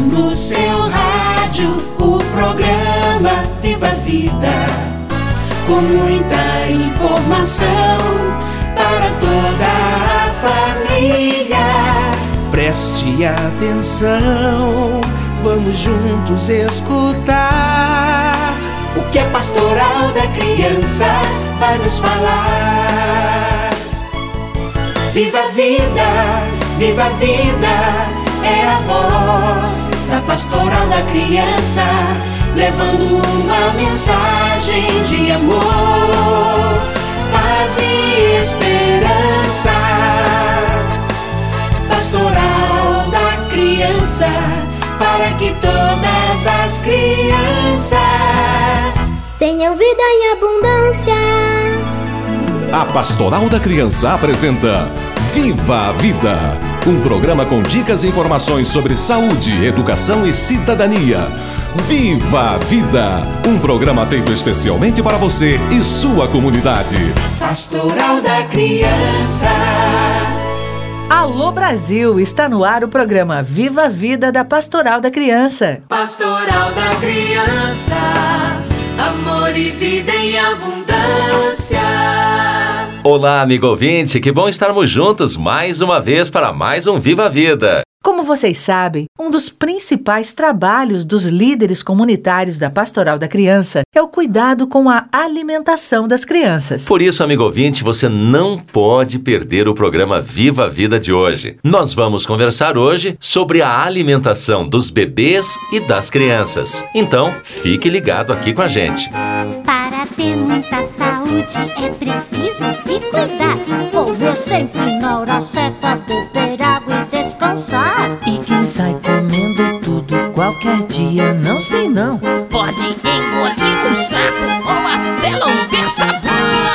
no seu rádio o programa Viva a Vida, com muita informação para toda a família. Preste atenção, vamos juntos escutar o que a Pastoral da Criança vai nos falar. Viva a vida, viva a vida, é a voz da Pastoral da Criança, levando uma mensagem de amor, paz e esperança. Pastoral da Criança, para que todas as crianças tenham vida em abundância. A Pastoral da Criança apresenta Viva a Vida, um programa com dicas e informações sobre saúde, educação e cidadania. Viva a Vida, um programa feito especialmente para você e sua comunidade. Pastoral da Criança. Alô Brasil, está no ar o programa Viva a Vida da Pastoral da Criança. Pastoral da Criança, amor e vida em abundância. Olá, amigo ouvinte, que bom estarmos juntos mais uma vez para mais um Viva a Vida. Como vocês sabem, um dos principais trabalhos dos líderes comunitários da Pastoral da Criança é o cuidado com a alimentação das crianças. Por isso, amigo ouvinte, você não pode perder o programa Viva a Vida de hoje. Nós vamos conversar hoje sobre a alimentação dos bebês e das crianças. Então, fique ligado aqui com a gente. Para ter muita saúde é preciso se cuidar. Comer sempre na hora certa, beber água e descansar. E quem sai comendo tudo qualquer dia, não sei não, pode engolir um sapo ou até lamber sabão.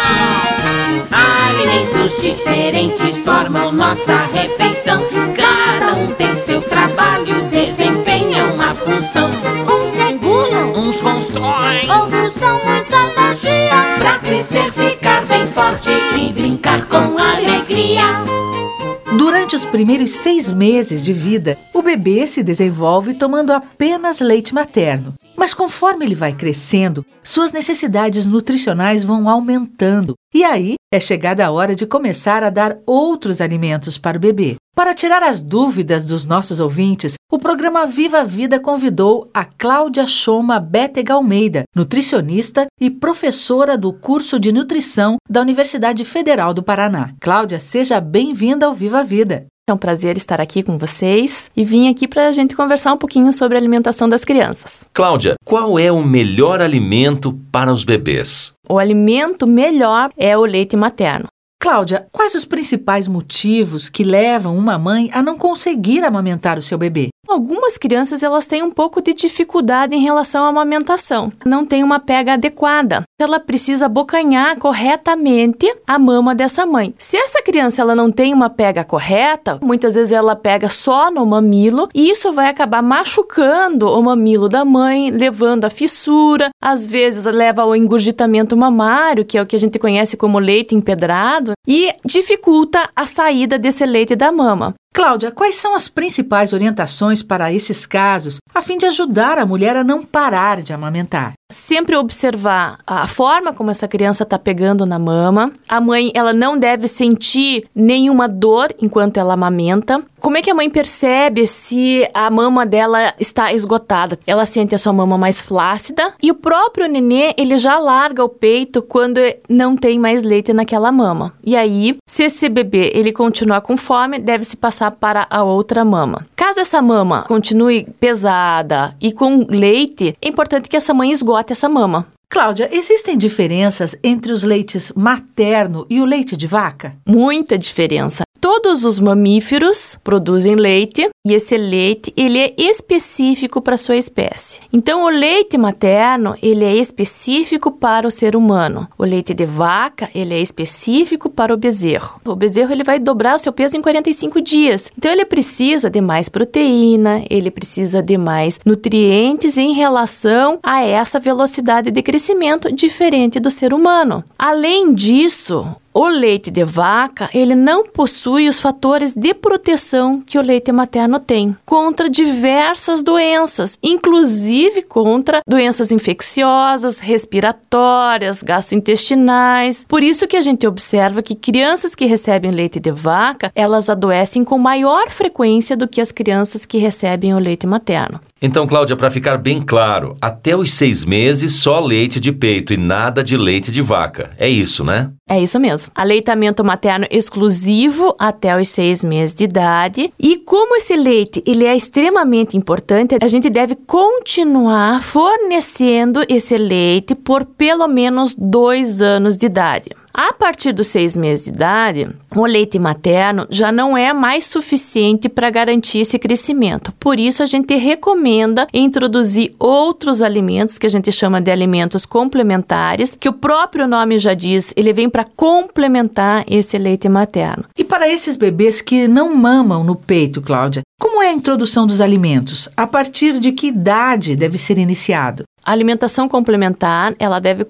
Alimentos diferentes formam nossa refeição. Cada um tem seu trabalho, desempenha uma função. Uns regulam, uns constroem, outros dão muita energia, pra crescer, ficar bem forte e brincar com alegria. Durante os primeiros 6 meses de vida, o bebê se desenvolve tomando apenas leite materno. Mas conforme ele vai crescendo, suas necessidades nutricionais vão aumentando. E aí é chegada a hora de começar a dar outros alimentos para o bebê. Para tirar as dúvidas dos nossos ouvintes, o programa Viva a Vida convidou a Cláudia Choma Bétega Almeida, nutricionista e professora do curso de nutrição da Universidade Federal do Paraná. Cláudia, seja bem-vinda ao Viva a Vida. É um prazer estar aqui com vocês e vim aqui para a gente conversar um pouquinho sobre a alimentação das crianças. Cláudia, qual é o melhor alimento para os bebês? O alimento melhor é o leite materno. Cláudia, quais os principais motivos que levam uma mãe a não conseguir amamentar o seu bebê? Algumas crianças elas têm um pouco de dificuldade em relação à amamentação. Não tem uma pega adequada. Ela precisa abocanhar corretamente a mama dessa mãe. Se essa criança ela não tem uma pega correta, muitas vezes ela pega só no mamilo e isso vai acabar machucando o mamilo da mãe, levando a fissura. Às vezes leva ao engurgitamento mamário, que é o que a gente conhece como leite empedrado, e dificulta a saída desse leite da mama. Cláudia, quais são as principais orientações para esses casos, a fim de ajudar a mulher a não parar de amamentar? Sempre observar a forma como essa criança está pegando na mama. A mãe ela não deve sentir nenhuma dor enquanto ela amamenta. Como é que a mãe percebe se a mama dela está esgotada? Ela sente a sua mama mais flácida e o próprio nenê ele já larga o peito quando não tem mais leite naquela mama. E aí, se esse bebê ele continuar com fome, deve-se passar para a outra mama. Caso essa mama continue pesada e com leite, é importante que essa mãe esgote essa mama. Cláudia, existem diferenças entre os leites materno e o leite de vaca? Muita diferença. Todos os mamíferos produzem leite e esse leite ele é específico para a sua espécie. Então, o leite materno ele é específico para o ser humano. O leite de vaca ele é específico para o bezerro. O bezerro ele vai dobrar o seu peso em 45 dias. Então, ele precisa de mais proteína, ele precisa de mais nutrientes em relação a essa velocidade de crescimento diferente do ser humano. Além disso, o leite de vaca, ele não possui os fatores de proteção que o leite materno materno tem contra diversas doenças, inclusive contra doenças infecciosas, respiratórias, gastrointestinais. Por isso que a gente observa que crianças que recebem leite de vaca, elas adoecem com maior frequência do que as crianças que recebem o leite materno. Então, Cláudia, para ficar bem claro, até os 6 meses só leite de peito e nada de leite de vaca. É isso, né? É isso mesmo. Aleitamento materno exclusivo até os 6 meses de idade. E como esse leite ele é extremamente importante, a gente deve continuar fornecendo esse leite por pelo menos 2 anos de idade. A partir dos 6 meses de idade, o leite materno já não é mais suficiente para garantir esse crescimento. Por isso, a gente recomenda introduzir outros alimentos, que a gente chama de alimentos complementares, que o próprio nome já diz, ele vem para complementar esse leite materno. E para esses bebês que não mamam no peito, Cláudia, como é a introdução dos alimentos? A partir de que idade deve ser iniciado? A alimentação complementar, ela deve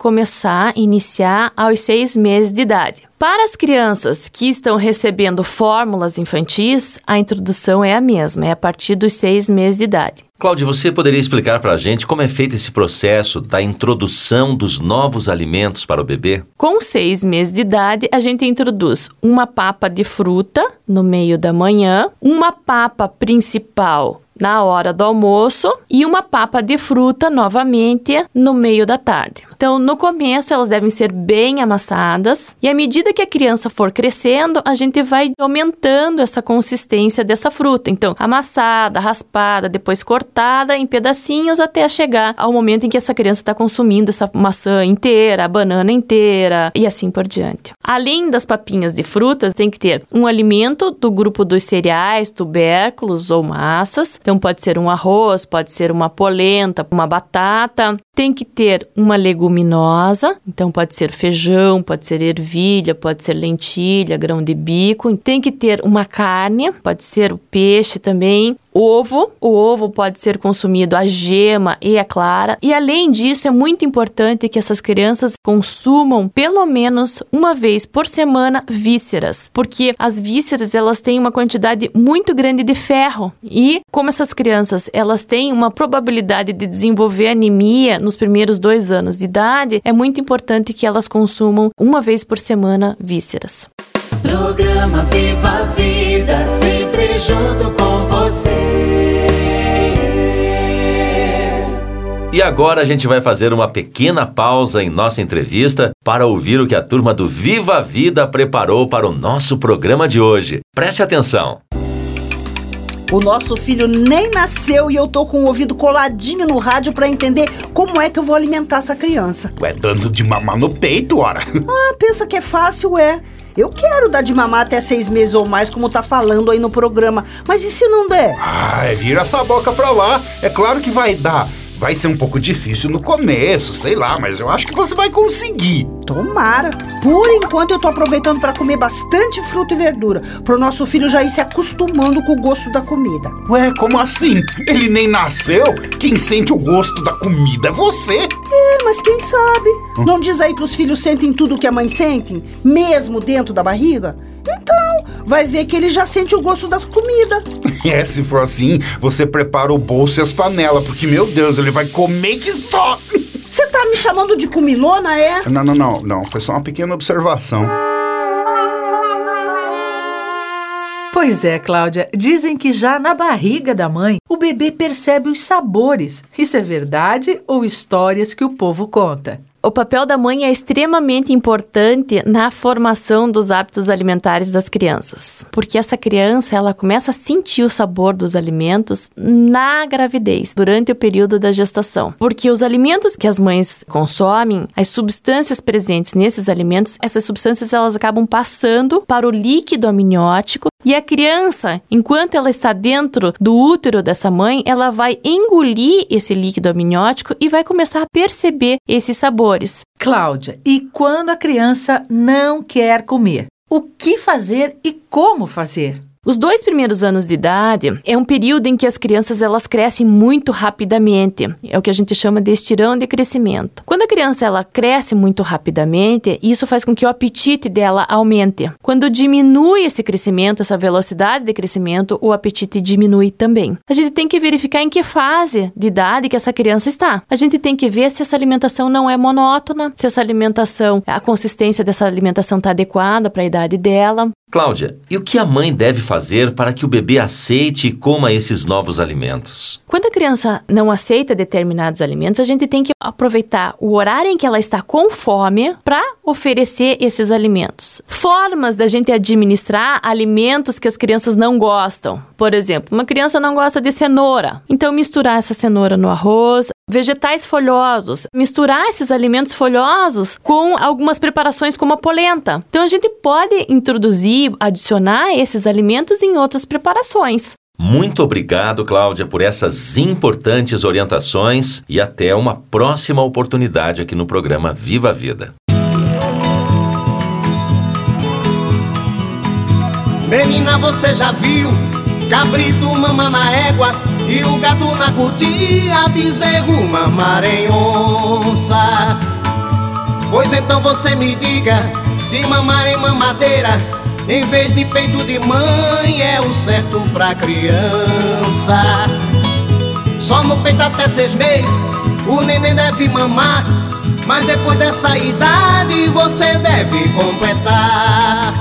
iniciar aos 6 meses de idade. Para as crianças que estão recebendo fórmulas infantis, a introdução é a mesma, é a partir dos 6 meses de idade. Cláudia, você poderia explicar para a gente como é feito esse processo da introdução dos novos alimentos para o bebê? Com 6 meses de idade, a gente introduz uma papa de fruta no meio da manhã, uma papa principal na hora do almoço e uma papa de fruta novamente no meio da tarde. Então, no começo, elas devem ser bem amassadas e à medida que a criança for crescendo, a gente vai aumentando essa consistência dessa fruta. Então, amassada, raspada, depois cortada em pedacinhos até chegar ao momento em que essa criança está consumindo essa maçã inteira, a banana inteira e assim por diante. Além das papinhas de frutas, tem que ter um alimento do grupo dos cereais, tubérculos ou massas. Então, pode ser um arroz, pode ser uma polenta, uma batata. Tem que ter uma leguminosa, então pode ser feijão, pode ser ervilha, pode ser lentilha, grão de bico. Tem que ter uma carne, pode ser o peixe também. Ovo, o ovo pode ser consumido a gema e a clara. E além disso, é muito importante que essas crianças consumam pelo menos uma vez por semana vísceras, porque as vísceras elas têm uma quantidade muito grande de ferro e como essas crianças elas têm uma probabilidade de desenvolver anemia nos primeiros 2 anos de idade, é muito importante que elas consumam uma vez por semana vísceras. Programa Viva a Vida, sempre junto com você. E agora a gente vai fazer uma pequena pausa em nossa entrevista para ouvir o que a turma do Viva a Vida preparou para o nosso programa de hoje. Preste atenção. O nosso filho nem nasceu e eu tô com o ouvido coladinho no rádio pra entender como é que eu vou alimentar essa criança. Ué, dando de mamar no peito, ora? Ah, pensa que é fácil, é. Eu quero dar de mamar até 6 meses ou mais, como tá falando aí no programa. Mas e se não der? Vira essa boca pra lá. É claro que vai dar. Vai ser um pouco difícil no começo, sei lá, mas eu acho que você vai conseguir. Tomara. Por enquanto eu tô aproveitando para comer bastante fruta e verdura, pro nosso filho já ir se acostumando com o gosto da comida. Ué, como assim? Ele nem nasceu? Quem sente o gosto da comida é você. É, mas quem sabe? Não diz aí que os filhos sentem tudo o que a mãe sente, mesmo dentro da barriga? Então, vai ver que ele já sente o gosto das comidas. Se for assim, você prepara o bolso e as panelas, porque, meu Deus, ele vai comer que só. Você tá me chamando de comilona, é? Não, foi só uma pequena observação. Pois é, Cláudia, dizem que já na barriga da mãe, o bebê percebe os sabores. Isso é verdade ou histórias que o povo conta? O papel da mãe é extremamente importante na formação dos hábitos alimentares das crianças, porque essa criança ela começa a sentir o sabor dos alimentos na gravidez, durante o período da gestação, porque os alimentos que as mães consomem, as substâncias presentes nesses alimentos, essas substâncias elas acabam passando para o líquido amniótico e a criança, enquanto ela está dentro do útero dessa mãe, ela vai engolir esse líquido amniótico e vai começar a perceber esses sabores. Cláudia, e quando a criança não quer comer? O que fazer e como fazer? Os 2 primeiros anos de idade é um período em que as crianças elas crescem muito rapidamente. É o que a gente chama de estirão de crescimento. Quando a criança ela cresce muito rapidamente, isso faz com que o apetite dela aumente. Quando diminui esse crescimento, essa velocidade de crescimento, o apetite diminui também. A gente tem que verificar em que fase de idade que essa criança está. A gente tem que ver se essa alimentação não é monótona, se essa alimentação, a consistência dessa alimentação está adequada para a idade dela. Cláudia, e o que a mãe deve fazer para que o bebê aceite e coma esses novos alimentos? Quando a criança não aceita determinados alimentos, a gente tem que aproveitar o horário em que ela está com fome para oferecer esses alimentos. Formas da gente administrar alimentos que as crianças não gostam. Por exemplo, uma criança não gosta de cenoura, então misturar essa cenoura no arroz. Vegetais folhosos, misturar esses alimentos folhosos com algumas preparações como a polenta. Então a gente pode introduzir, adicionar esses alimentos em outras preparações. Muito obrigado, Cláudia, por essas importantes orientações e até uma próxima oportunidade aqui no programa Viva a Vida. Menina, você já viu cabrito mama na égua e o gato na cutia, bezerro mamar em onça? Pois então você me diga, se mamar em mamadeira em vez de peito de mãe é o certo pra criança. Só no peito até 6 meses o neném deve mamar, mas depois dessa idade você deve completar.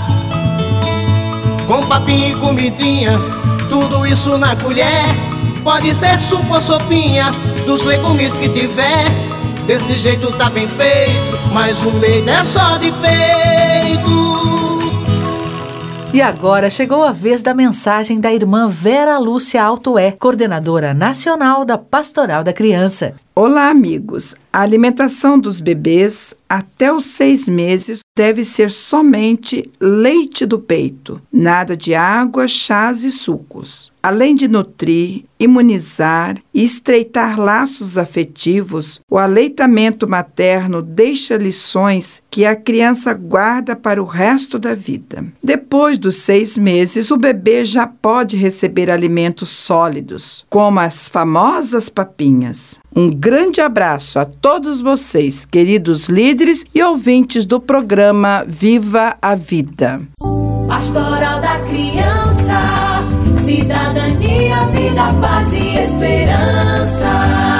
Com papinha e comidinha, tudo isso na colher. Pode ser suco ou sopinha, dos legumes que tiver. Desse jeito tá bem feito, mas o leite é só de peito. E agora chegou a vez da mensagem da irmã Vera Lúcia Altoé, coordenadora nacional da Pastoral da Criança. Olá, amigos. A alimentação dos bebês até os 6 meses deve ser somente leite do peito, nada de água, chás e sucos. Além de nutrir, imunizar e estreitar laços afetivos, o aleitamento materno deixa lições que a criança guarda para o resto da vida. Depois dos 6 meses, o bebê já pode receber alimentos sólidos, como as famosas papinhas. Um grande abraço a todos vocês, queridos líderes e ouvintes do programa Viva a Vida. Pastoral da Criança, cidadania, vida, paz e esperança.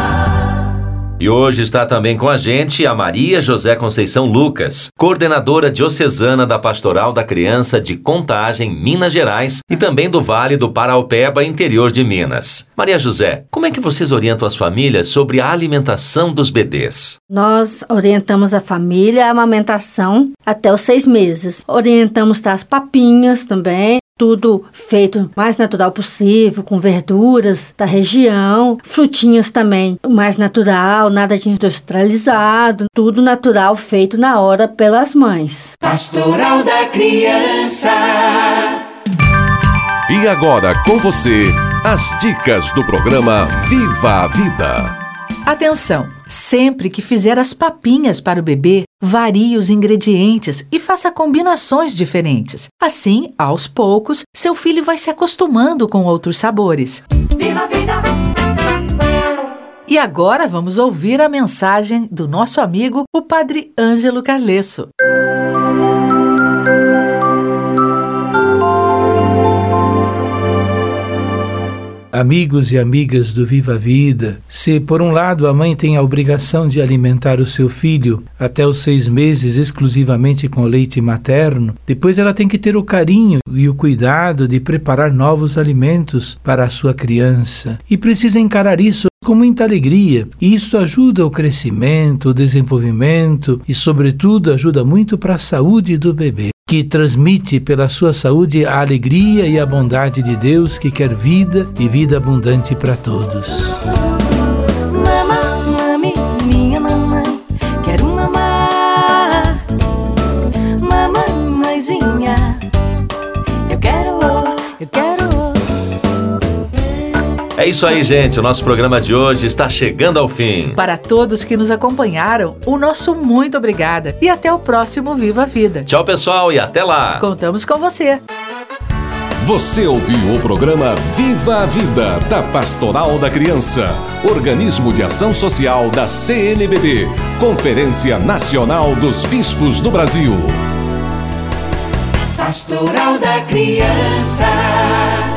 E hoje está também com a gente a Maria José Conceição Lucas, coordenadora diocesana da Pastoral da Criança de Contagem, Minas Gerais, e também do Vale do Paraupeba, interior de Minas. Maria José, como é que vocês orientam as famílias sobre a alimentação dos bebês? Nós orientamos a família a amamentação até os 6 meses. Orientamos as papinhas também. Tudo feito o mais natural possível, com verduras da região, frutinhas também, o mais natural, nada de industrializado, tudo natural feito na hora pelas mães. Pastoral da Criança. E agora com você, as dicas do programa Viva a Vida. Atenção! Sempre que fizer as papinhas para o bebê, varie os ingredientes e faça combinações diferentes. Assim, aos poucos, seu filho vai se acostumando com outros sabores. Viva a vida! E agora vamos ouvir a mensagem do nosso amigo, o Padre Ângelo Carlesso. Amigos e amigas do Viva a Vida, se por um lado a mãe tem a obrigação de alimentar o seu filho até os 6 meses exclusivamente com leite materno, depois ela tem que ter o carinho e o cuidado de preparar novos alimentos para a sua criança. E precisa encarar isso com muita alegria. E isso ajuda o crescimento, o desenvolvimento e, sobretudo, ajuda muito para a saúde do bebê, que transmite pela sua saúde a alegria e a bondade de Deus, que quer vida e vida abundante para todos. Mami, minha mamãe, quero mamar. Mamãezinha, eu quero. É isso aí, gente. O nosso programa de hoje está chegando ao fim. Para todos que nos acompanharam, o nosso muito obrigada. E até o próximo Viva a Vida. Tchau, pessoal, e até lá. Contamos com você. Você ouviu o programa Viva a Vida, da Pastoral da Criança, organismo de ação social da CNBB, Conferência Nacional dos Bispos do Brasil. Pastoral da Criança.